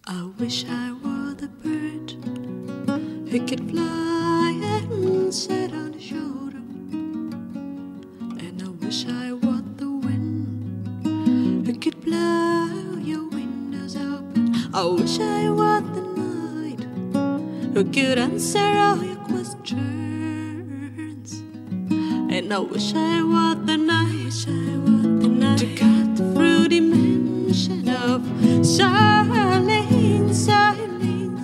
I wish I were the bird who could fly and sit on the shoulder. And I wish I were the wind who could blow your windows open. I wish I were the night who could answer all your questions. And I wish I were the night to cut through dimension of silence, silence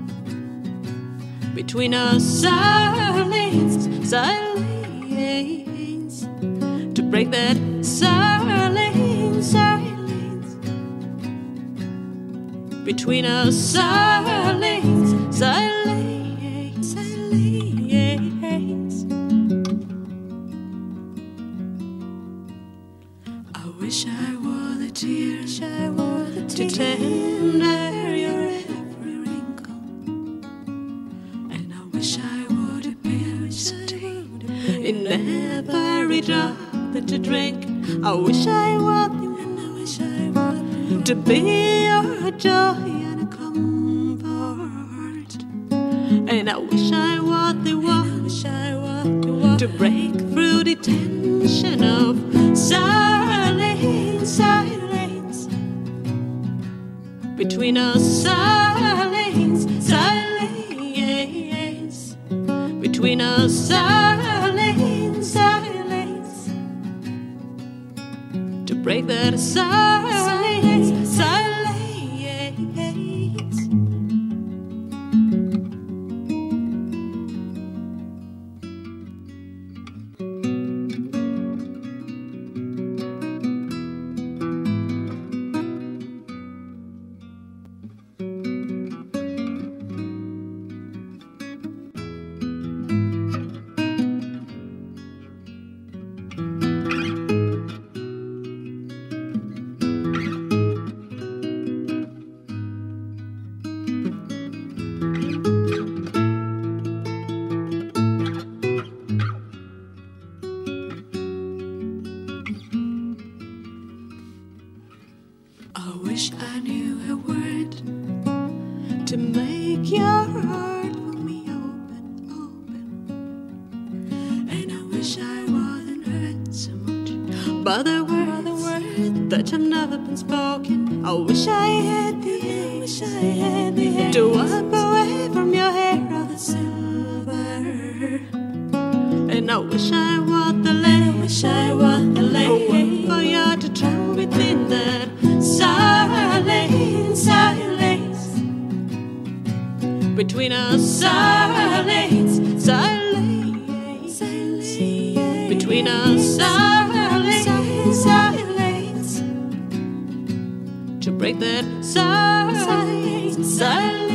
between us, silence, silence to break that silence, silence between us, silence, silence, silence. I wish I were the tears to tender your every wrinkle. And I wish I would appear sustained in every drop that you drink. I wish I were the one, I wish I were to be your joy and a comfort. And I wish I were the one, to break through the tension of silence, silence between us, silence, silence between us, silence, silence to break that silence, silence. I wish I knew a word to make your heart for me open, open. And I wish I wasn't hurt so much by the word that have never been spoken. I wish I had the air, to wipe away from your hair all the silver. And I wish I was the lake, for you to drown within that silence, silence between us, silence, silence between us, silence, silence to break that silence, silence.